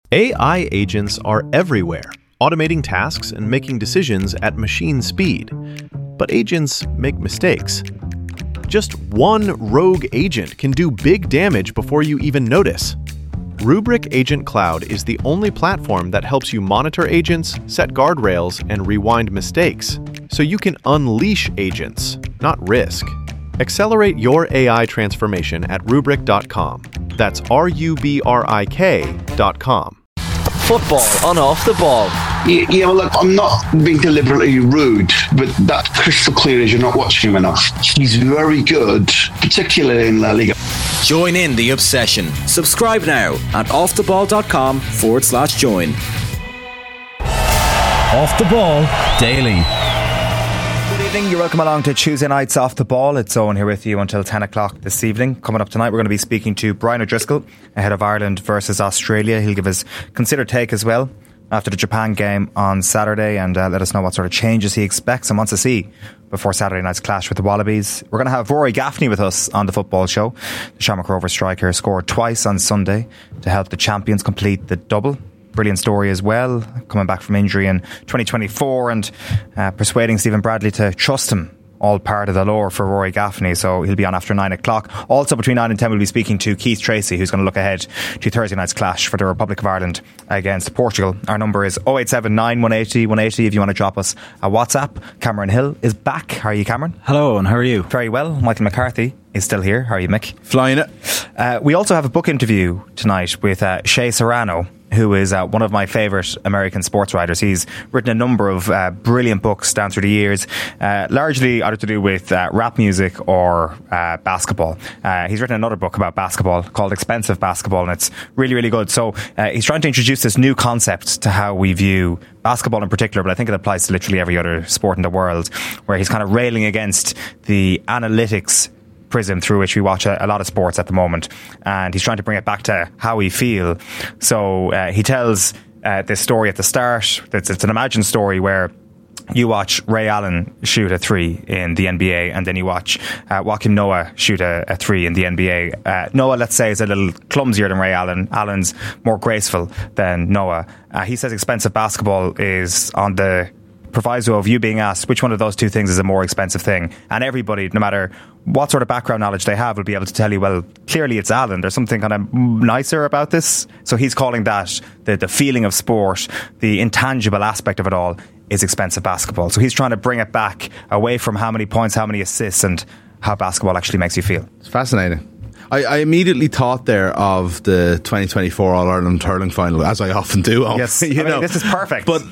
AI agents are everywhere, automating tasks and making decisions at machine speed. But agents make mistakes. Just one rogue agent can do big damage before you even notice. Rubrik Agent Cloud is the only platform that helps you monitor agents, set guardrails, and rewind mistakes, so you can unleash agents, not risk. Accelerate your AI transformation at Rubrik.com. That's RUBRIK.com. Football on Off the Ball. Yeah, well, look, I'm not being deliberately rude, but that's crystal clear as you're not watching him enough. He's very good, particularly in La Liga. Join in the obsession. Subscribe now at offtheball.com/join. Off the Ball Daily. Good evening, you're welcome along to Tuesday Nights Off the Ball. It's Owen here with you until 10 o'clock this evening. Coming up tonight, we're going to be speaking to Brian O'Driscoll ahead of Ireland versus Australia. He'll give his considered take as well after the Japan game on Saturday and let us know what sort of changes he expects and wants to see before Saturday night's clash with the Wallabies. We're going to have Rory Gaffney with us on the football show. The Shamrock Rovers striker scored twice on Sunday to help the champions complete the double. Brilliant story as well, coming back from injury in 2024 and persuading Stephen Bradley to trust him. All part of the lore for Rory Gaffney, so he'll be on after 9 o'clock. Also between 9 and 10 we'll be speaking to Keith Tracy, who's going to look ahead to Thursday night's clash for the Republic of Ireland against Portugal. Our number is 0879 180 180 if you want to drop us a WhatsApp. Cameron Hill is back. How are you, Cameron? Hello, and how are you? Very well. Michael McCarthy is still here. How are you, Mick? Flying it. We also have a book interview tonight with Shea Serrano, who is one of my favourite American sports writers. He's written a number of brilliant books down through the years, largely either to do with rap music or basketball. He's written another book about basketball called Expensive Basketball, and it's really, really good. So he's trying to introduce this new concept to how we view basketball in particular, but I think it applies to literally every other sport in the world, where he's kind of railing against the analytics prism through which we watch a lot of sports at the moment, and he's trying to bring it back to how we feel. So he tells this story at the start. It's an imagined story where you watch Ray Allen shoot a three in the NBA, and then you watch Joakim Noah shoot a three in the NBA. Noah, let's say, is a little clumsier than Ray Allen. Allen's more graceful than Noah. He says expensive basketball is on the proviso of you being asked which one of those two things is a more expensive thing, and everybody, no matter what sort of background knowledge they have, will be able to tell you, well, clearly it's Allen. There's something kind of nicer about this. So he's calling that the feeling of sport, the intangible aspect of it all is expensive basketball. So he's trying to bring it back away from how many points, how many assists, and how basketball actually makes you feel. It's fascinating. I immediately thought there of the 2024 All-Ireland hurling final, as I often do. Yes, this is perfect. But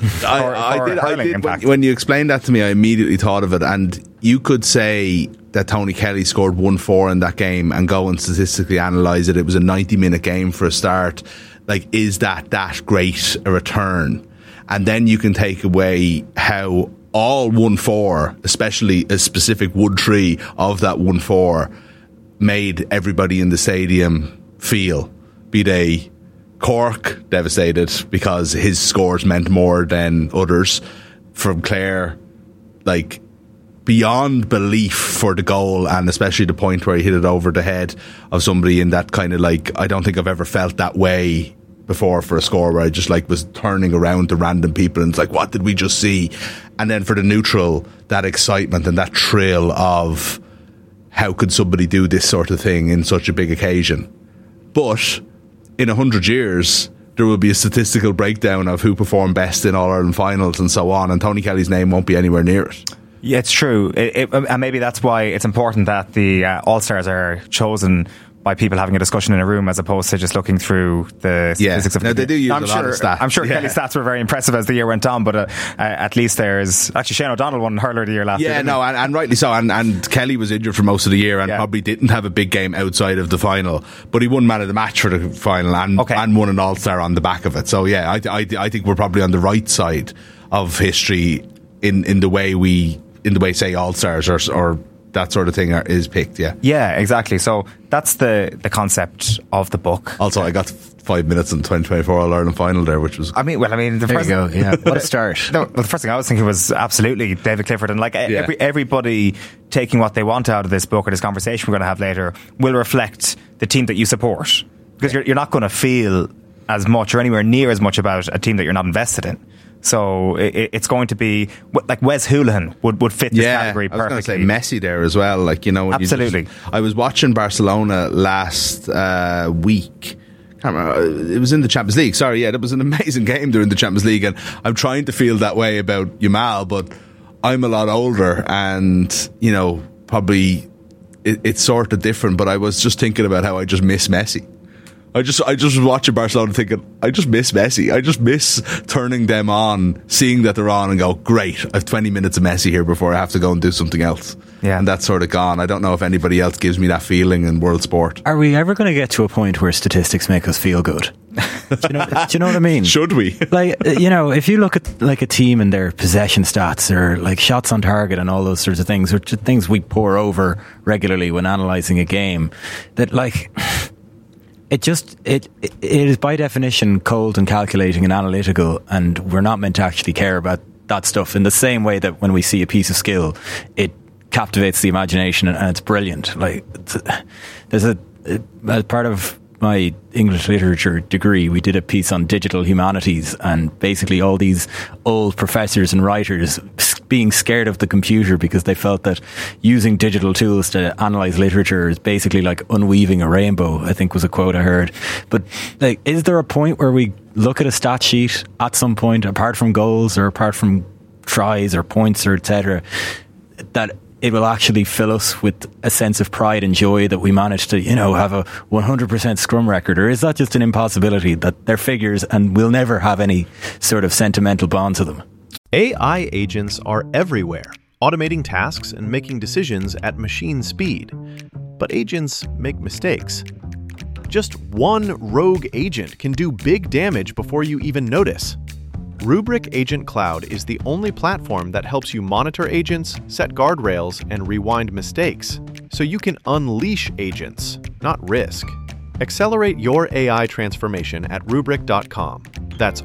I did when you explained that to me, I immediately thought of it. And you could say that Tony Kelly scored 1-4 in that game and go and statistically analyse it. It was a 90-minute game for a start. Like, is that great a return? And then you can take away how all 1-4, especially a specific wood tree of that 1-4, made everybody in the stadium feel. Be they Cork, devastated because his scores meant more than others. From Clare, like, beyond belief for the goal, and especially the point where he hit it over the head of somebody in that kind of, like, I don't think I've ever felt that way before for a score, where I just like was turning around to random people and it's like, what did we just see? And then for the neutral, that excitement and that thrill of how could somebody do this sort of thing in such a big occasion? But in 100 years, there will be a statistical breakdown of who performed best in All-Ireland finals and so on, and Tony Kelly's name won't be anywhere near it. Yeah, it's true. And maybe that's why it's important that the All-Stars are chosen by people having a discussion in a room as opposed to just looking through the statistics of the game. They do use a lot of stats. I'm sure Kelly's stats were very impressive as the year went on, but at least there's... Actually, Shane O'Donnell won Hurler of the Year last year. Yeah, no, and rightly so. And Kelly was injured for most of the year and probably didn't have a big game outside of the final, but he won Man of the Match for the final and won an All-Star on the back of it. So yeah, I think we're probably on the right side of history in the way say All-Stars or that sort of thing is picked. Yeah, exactly. So that's the concept of the book. Also, I got 5 minutes in the 2024 All-Ireland final there, which was... the first... There you go, yeah. What a start. The first thing I was thinking was absolutely David Clifford, and everybody taking what they want out of this book or this conversation we're going to have later will reflect the team that you support, because you're not going to feel as much or anywhere near as much about a team that you're not invested in. So it's going to be like Wes Hoolahan would fit this category perfectly. I was going to say Messi there as well. Like, you know, absolutely. I was watching Barcelona last week. I can't remember. It was in the Champions League. Sorry, yeah, that was an amazing game during the Champions League, and I'm trying to feel that way about Yamal, but I'm a lot older, and you know, probably it's sort of different. But I was just thinking about how I just miss Messi. I just was watching Barcelona thinking, I just miss Messi. I just miss turning them on, seeing that they're on and go, great, I have 20 minutes of Messi here before I have to go and do something else. Yeah. And that's sort of gone. I don't know if anybody else gives me that feeling in world sport. Are we ever going to get to a point where statistics make us feel good? Do you know what I mean? Should we? Like, you know, if you look at like a team and their possession stats or like shots on target and all those sorts of things, which are things we pour over regularly when analysing a game, that like... It is by definition cold and calculating and analytical, and we're not meant to actually care about that stuff in the same way that when we see a piece of skill, it captivates the imagination and it's brilliant. Like, there's as part of my English literature degree, we did a piece on digital humanities, and basically all these old professors and writers being scared of the computer because they felt that using digital tools to analyse literature is basically like unweaving a rainbow, I think was a quote I heard. But like, is there a point where we look at a stat sheet at some point, apart from goals or apart from tries or points or etc., that it will actually fill us with a sense of pride and joy that we managed to, you know, have a 100% scrum record? Or is that just an impossibility, that they're figures and we'll never have any sort of sentimental bond to them? AI agents are everywhere, automating tasks and making decisions at machine speed. But agents make mistakes. Just one rogue agent can do big damage before you even notice. Rubrik Agent Cloud is the only platform that helps you monitor agents, set guardrails, and rewind mistakes, so you can unleash agents, not risk. Accelerate your AI transformation at Rubrik.com. That's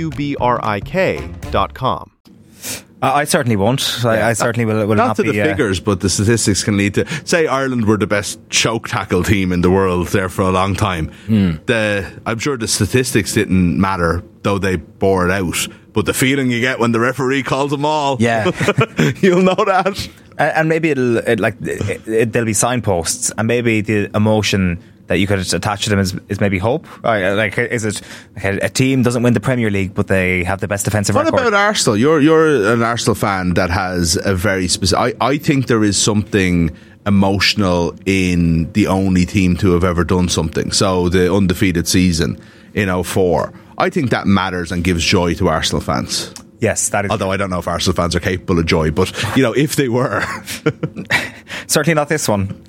RUBRIK.com. I certainly won't. I certainly will not to be, the figures, but the statistics can lead to... Say Ireland were the best choke tackle team in the world there for a long time. I'm sure the statistics didn't matter, though they bore it out. But the feeling you get when the referee calls them all, yeah, you'll know that. And maybe there'll be signposts, and maybe the emotion that you could attach to them is maybe hope. Like, is it a team doesn't win the Premier League, but they have the best defensive record? What about Arsenal? You're an Arsenal fan that has a very specific... I think there is something emotional in the only team to have ever done something. So the undefeated season in 2004. I think that matters and gives joy to Arsenal fans. Yes, that is. Although I don't know if Arsenal fans are capable of joy, but you know, if they were, certainly not this one.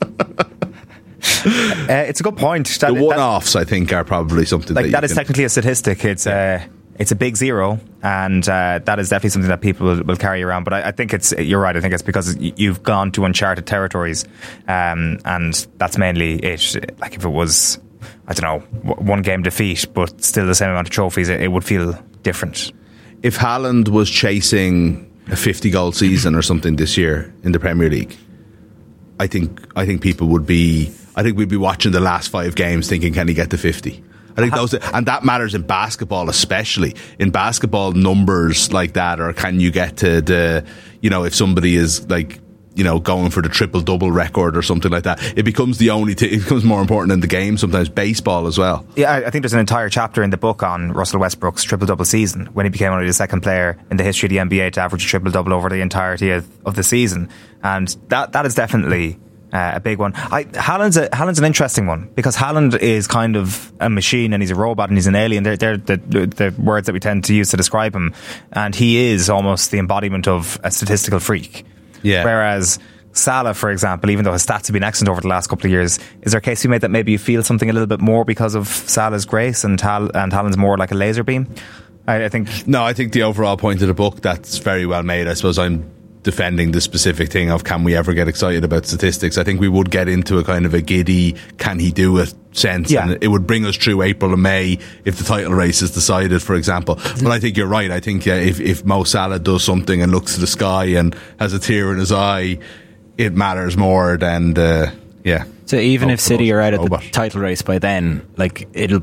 It's a good point. The one-offs, I think, are probably something like that is technically a statistic. It's a big zero, and that is definitely something that people will carry around. But I think you're right. I think it's because you've gone to uncharted territories, and that's mainly it. Like if it was, I don't know, one game defeat, but still the same amount of trophies, it would feel different. If Haaland was chasing a 50-goal season or something this year in the Premier League, I think people would be... I think we'd be watching the last 5 games thinking, can he get to 50? I think and that matters in basketball, especially. In basketball, numbers like that, or can you get to the, you know, if somebody is like, you know, going for the triple-double record or something like that, it becomes it becomes more important in the game, sometimes baseball as well. Yeah, I think there's an entire chapter in the book on Russell Westbrook's triple-double season, when he became only the second player in the history of the NBA to average a triple-double over the entirety of the season. And that is definitely... a big one. Haaland's an interesting one, because Haaland is kind of a machine and he's a robot and he's an alien. They're the words that we tend to use to describe him, and he is almost the embodiment of a statistical freak. Yeah. Whereas Salah, for example, even though his stats have been excellent over the last couple of years, is there a case to be made that maybe you feel something a little bit more because of Salah's grace and Haaland's more like a laser beam? I think the overall point of the book, that's very well made. I suppose I'm defending the specific thing of, can we ever get excited about statistics? I think we would get into a kind of a giddy, can he do it sense, and it would bring us through April and May if the title race is decided, for example. But I think you're right. I think if Mo Salah does something and looks to the sky and has a tear in his eye, it matters more than So even if City are out of the title race by then, like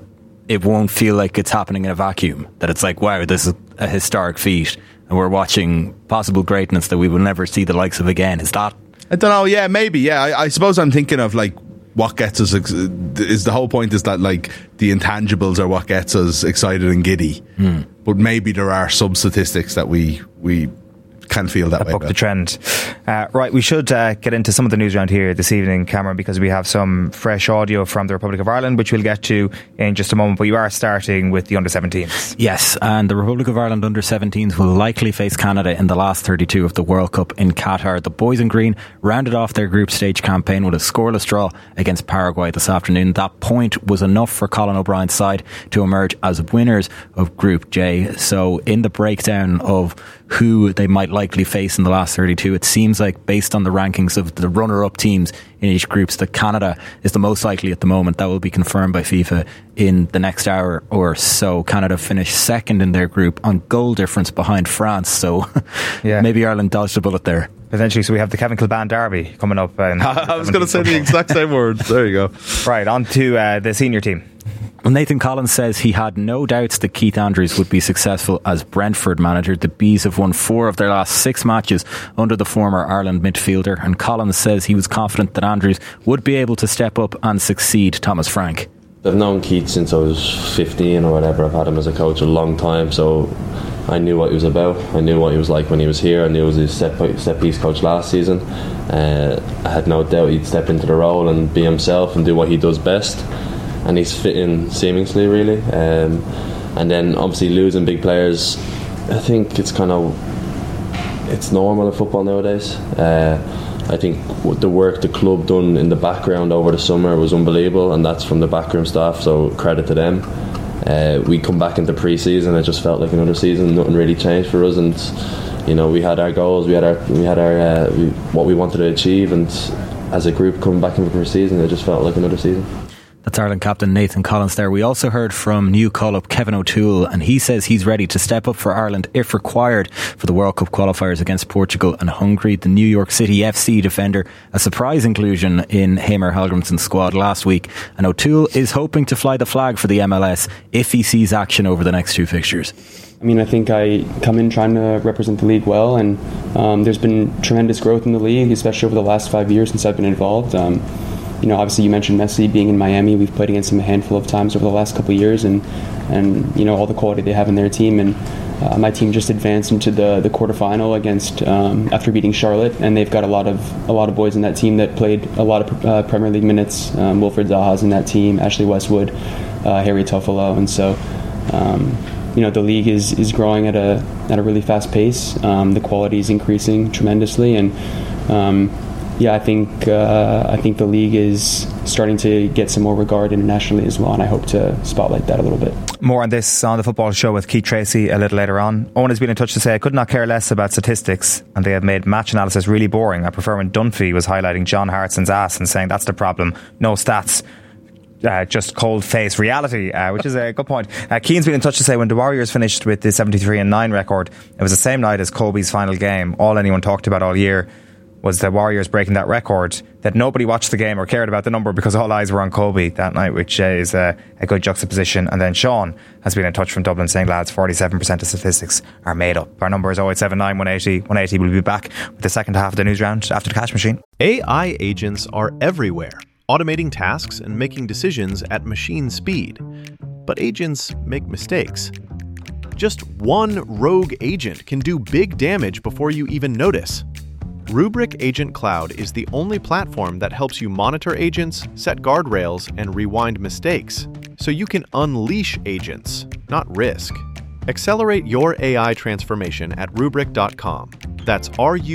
it won't feel like it's happening in a vacuum. That it's like, wow, this is a historic feat, and we're watching possible greatness that we will never see the likes of again. Is that? I don't know. Yeah, maybe. Yeah, I suppose I'm thinking of like what gets us. Is the whole point is that like the intangibles are what gets us excited and giddy. But maybe there are some statistics that we can feel that way. Buck the trend. Right, we should get into some of the news around here this evening, Cameron, because we have some fresh audio from the Republic of Ireland, which we'll get to in just a moment. But you are starting with the under-17s. Yes, and the Republic of Ireland under-17s will likely face Canada in the last 32 of the World Cup in Qatar. The boys in green rounded off their group stage campaign with a scoreless draw against Paraguay this afternoon. That point was enough for Colin O'Brien's side to emerge as winners of Group J. So in the breakdown of who they might likely face in the last 32, it seems like, based on the rankings of the runner-up teams in each group, that Canada is the most likely at the moment. That will be confirmed by FIFA in the next hour or so. Canada finished second in their group on goal difference behind France, so yeah. Maybe Ireland dodged a bullet there. Potentially. So we have the Kevin Kilbane derby coming up. I was going to say the exact same words. There you go. Right, on to the senior team. Well, Nathan Collins says he had no doubts that Keith Andrews would be successful as Brentford manager. The Bees have won 4 of their last 6 matches under the former Ireland midfielder, and Collins says he was confident that Andrews would be able to step up and succeed Thomas Frank. I've known Keith since I was 15 or whatever. I've had him as a coach a long time, so I knew what he was about. I knew what he was like when he was here. I knew he was his set piece coach last season. I had no doubt he'd step into the role and be himself and do what he does best. And he's fit in seamlessly, really. And then obviously losing big players, I think it's normal in football nowadays. I think the work the club done in the background over the summer was unbelievable, and that's from the backroom staff, so credit to them. We come back into pre-season, it just felt like another season. Nothing really changed for us, and we had our goals, we had our what we wanted to achieve, and as a group coming back into pre-season, it just felt like another season. That's Ireland captain Nathan Collins there. We also heard from new call-up Kevin O'Toole, and he says he's ready to step up for Ireland if required for the World Cup qualifiers against Portugal and Hungary. The New York City FC defender, a surprise inclusion in Heimir Hallgrímsson's squad last week, and O'Toole is hoping to fly the flag for the MLS if he sees action over the next 2 fixtures. I mean, I think I come in trying to represent the league well, and there's been tremendous growth in the league, especially over the last 5 years since I've been involved. Obviously you mentioned Messi being in Miami. We've played against him a handful of times over the last couple of years, and all the quality they have in their team. And my team just advanced into the quarterfinal against after beating Charlotte, and they've got a lot of boys in that team that played a lot of Premier League minutes. Wilfred Zaha's in that team, Ashley Westwood, Harry Toffolo, and so the league is growing at a really fast pace. The quality is increasing tremendously, and I think the league is starting to get some more regard internationally as well, and I hope to spotlight that a little bit. More on this on the Football Show with Keith Tracy a little later on. Owen has been in touch to say, I could not care less about statistics, and they have made match analysis really boring. I prefer when Dunphy was highlighting John Hartson's ass and saying that's the problem, no stats. Just cold face reality, which is a good point. Keane's been in touch to say when the Warriors finished with the 73-9 record, it was the same night as Kobe's final game. All anyone talked about all year was the Warriors breaking that record, that nobody watched the game or cared about the number because all eyes were on Kobe that night, which is a good juxtaposition. And then Sean has been in touch from Dublin saying, lads, 47% of statistics are made up. Our number is 0879 180 180. We'll be back with the second half of the news round after the cash machine. AI agents are everywhere, automating tasks and making decisions at machine speed. But agents make mistakes. Just one rogue agent can do big damage before you even notice. Rubrik Agent Cloud is the only platform that helps you monitor agents, set guardrails, and rewind mistakes, so you can unleash agents, not risk. Accelerate your AI transformation at Rubrik.com. That's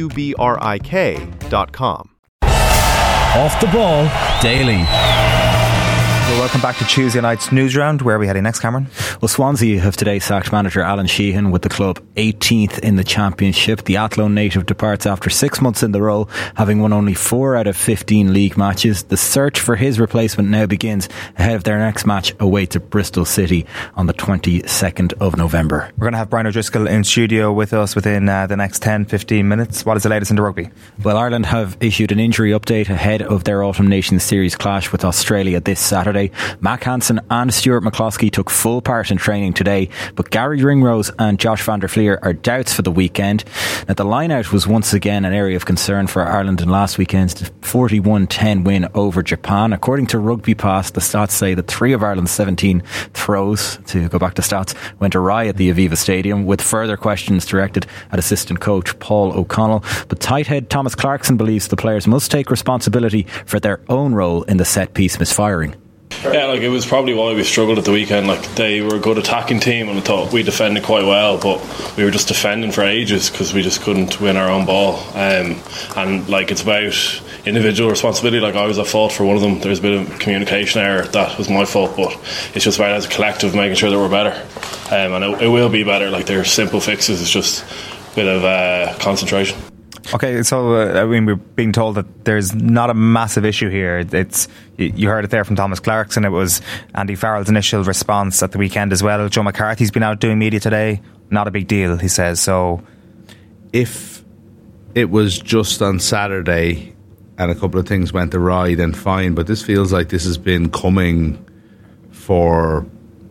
RUBRIK.com. Off the Ball Daily. Well, welcome back to Tuesday night's news round. Where are we heading next, Cameron? Well, Swansea have today sacked manager Alan Sheehan, with the club 18th in the Championship. The Athlone native departs after 6 months in the role, having won only 4 out of 15 league matches. The search for his replacement now begins ahead of their next match away to Bristol City on the 22nd of November. We're going to have Brian O'Driscoll in studio with us within the next 10-15 minutes. What is the latest in the rugby? Well, Ireland have issued an injury update ahead of their Autumn Nations Series clash with Australia this Saturday. Friday. Mac Hansen and Stuart McCloskey took full part in training today, but Gary Ringrose and Josh van der Flier are doubts for the weekend. Now, the line-out was once again an area of concern for Ireland in last weekend's 41-10 win over Japan. According to Rugby Pass, the stats say that 3 of Ireland's 17 throws, to go back to stats, went awry at the Aviva Stadium, with further questions directed at assistant coach Paul O'Connell. But tight head Thomas Clarkson believes the players must take responsibility for their own role in the set-piece misfiring. Yeah, like, it was probably why we struggled at the weekend. Like, they were a good attacking team and I thought we defended quite well, but we were just defending for ages because we just couldn't win our own ball. And like, it's about individual responsibility. Like, I was at fault for one of them. There's a bit of communication error. That was my fault, but it's just about, as a collective, making sure that we're better. And it will be better. Like, they're simple fixes. It's just a bit of concentration. Okay, so I mean, we're being told that there's not a massive issue here. It's, you heard it there from Thomas Clarkson. It was Andy Farrell's initial response at the weekend as well. Joe McCarthy's been out doing media today. Not a big deal, he says. So, if it was just on Saturday and a couple of things went awry, then fine. But this feels like this has been coming for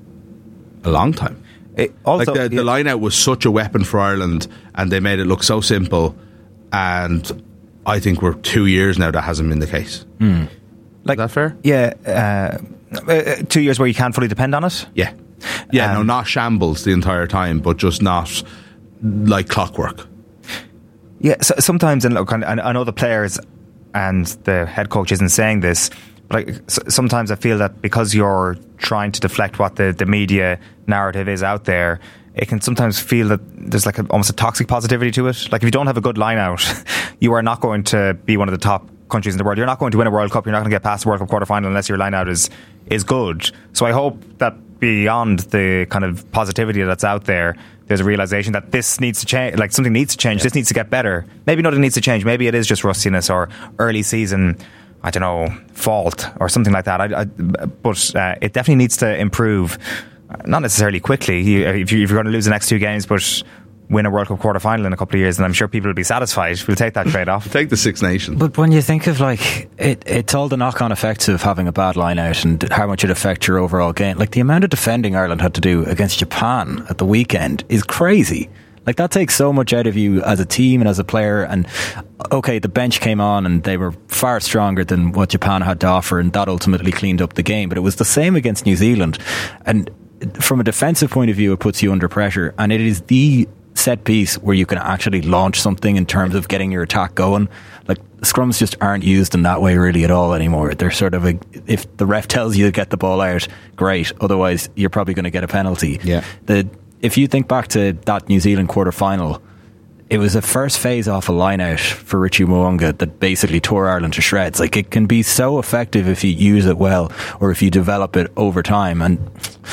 a long time. Also, like the line-out was such a weapon for Ireland, and they made it look so simple. And I think we're 2 years now that hasn't been the case. Like, is that fair? Yeah. 2 years where you can't fully depend on it? Yeah. Yeah, no, not shambles the entire time, but just not like clockwork. Yeah, so sometimes, and look, I know the players and the head coach isn't saying this, but like, sometimes I feel that because you're trying to deflect what the media narrative is out there, it can sometimes feel that there's like almost a toxic positivity to it. Like, if you don't have a good line out, you are not going to be one of the top countries in the world. You're not going to win a World Cup. You're not going to get past the World Cup quarter-final unless your line out is good. So I hope that beyond the kind of positivity that's out there, there's a realisation that this needs to change. Like, something needs to change. Yeah. This needs to get better. Maybe nothing needs to change. Maybe it is just rustiness or early season, I don't know, fault or something like that. But it definitely needs to improve. Not necessarily quickly. If you're going to lose the next 2 games, but win a World Cup quarter-final in a couple of years, and I'm sure people will be satisfied. We'll take that trade-off. Take the Six Nations. But when you think of, like, it's all the knock-on effects of having a bad line-out and how much it affects your overall game. Like, the amount of defending Ireland had to do against Japan at the weekend is crazy. Like, that takes so much out of you as a team and as a player. And okay, the bench came on and they were far stronger than what Japan had to offer, and that ultimately cleaned up the game. But it was the same against New Zealand. And from a defensive point of view, it puts you under pressure, and it is the set piece where you can actually launch something in terms of getting your attack going. Like, scrums just aren't used in that way really at all anymore. They're sort of if the ref tells you to get the ball out, great, otherwise you're probably going to get a penalty. Yeah. If you think back to that New Zealand quarter final, it was a first phase off a line out for Richie Mo'unga that basically tore Ireland to shreds. Like, it can be so effective if you use it well or if you develop it over time, and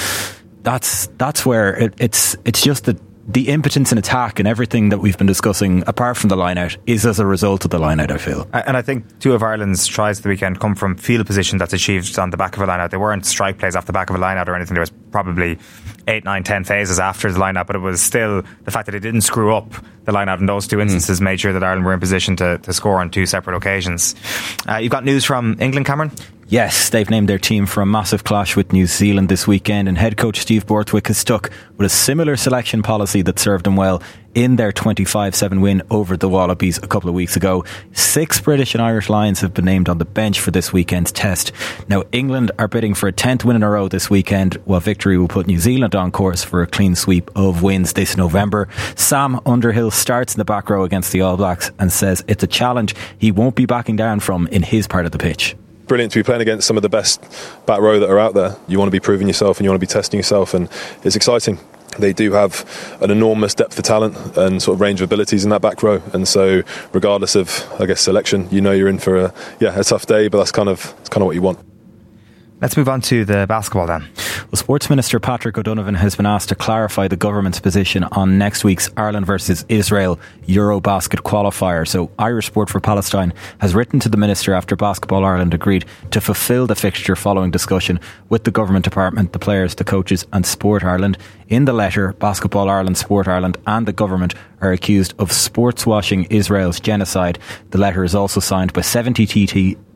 that's where it's just the impotence in attack and everything that we've been discussing apart from the line out is as a result of the line out, I feel. And I think 2 of Ireland's tries of the weekend come from field position that's achieved on the back of a line out. They weren't strike plays off the back of a line out or anything. There was probably 8, 9, 10 phases after the line out, but it was still the fact that it didn't screw up the line out in those 2 instances made sure that Ireland were in position to score on 2 separate occasions. You've got news from England, Cameron? Yes, they've named their team for a massive clash with New Zealand this weekend, and head coach Steve Borthwick has stuck with a similar selection policy that served them well in their 25-7 win over the Wallabies a couple of weeks ago. 6 British and Irish Lions have been named on the bench for this weekend's test. Now, England are bidding for a 10th win in a row this weekend, while victory will put New Zealand on course for a clean sweep of wins this November. Sam Underhill starts in the back row against the All Blacks and says it's a challenge he won't be backing down from in his part of the pitch. Brilliant to be playing against some of the best back row that are out there. You want to be proving yourself and you want to be testing yourself, and it's exciting. They do have an enormous depth of talent and sort of range of abilities in that back row, and so regardless of, I guess, selection, you know you're in for a tough day, but that's kind of what you want. Let's move on to the basketball then. Well, Sports Minister Patrick O'Donovan has been asked to clarify the government's position on next week's Ireland versus Israel Eurobasket qualifier. So Irish Sport for Palestine has written to the Minister after Basketball Ireland agreed to fulfil the fixture following discussion with the government department, the players, the coaches and Sport Ireland. In the letter, Basketball Ireland, Sport Ireland and the government are accused of sports washing Israel's genocide. The letter is also signed by 70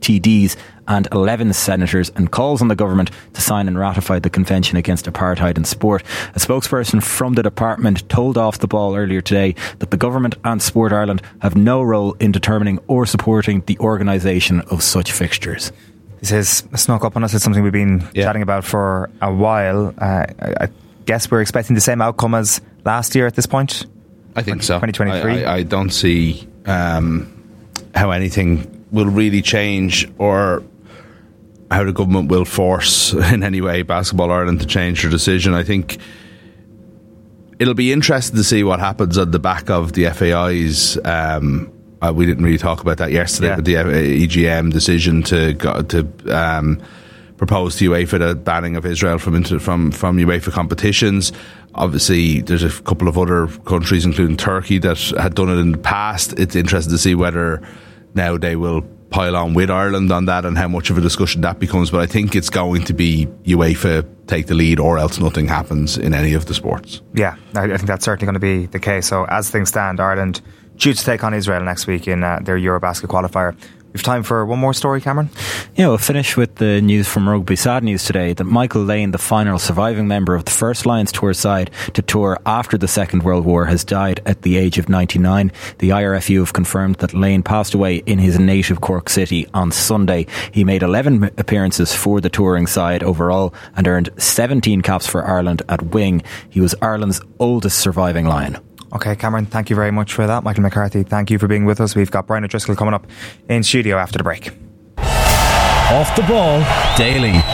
TDs and 11 senators, and calls on the government to sign and ratify the Convention Against Apartheid in Sport. A spokesperson from the department told Off the Ball earlier today that the government and Sport Ireland have no role in determining or supporting the organisation of such fixtures. This has snuck up on us. It's something we've been chatting about for a while. I guess we're expecting the same outcome as last year at this point. I think so. 2023. I don't see how anything will really change, or how the government will force in any way Basketball Ireland to change their decision. I think it'll be interesting to see what happens on the back of the FAI's. We didn't really talk about that yesterday, but the EGM decision to propose to UEFA the banning of Israel from UEFA competitions. Obviously, there's a couple of other countries, including Turkey, that had done it in the past. It's interesting to see whether now they will pile on with Ireland on that and how much of a discussion that becomes. But I think it's going to be UEFA take the lead, or else nothing happens in any of the sports. Yeah, I think that's certainly going to be the case. So as things stand, Ireland due to take on Israel next week in their Eurobasket qualifier. We've time for one more story, Cameron? Yeah, we'll finish with the news from rugby. Sad news today that Michael Lane, the final surviving member of the first Lions tour side to tour after the Second World War, has died at the age of 99. The IRFU have confirmed that Lane passed away in his native Cork City on Sunday. He made 11 appearances for the touring side overall and earned 17 caps for Ireland at wing. He was Ireland's oldest surviving Lion. Okay, Cameron, thank you very much for that. Michael McCarthy, thank you for being with us. We've got Brian O'Driscoll coming up in studio after the break. Off the Ball Daily.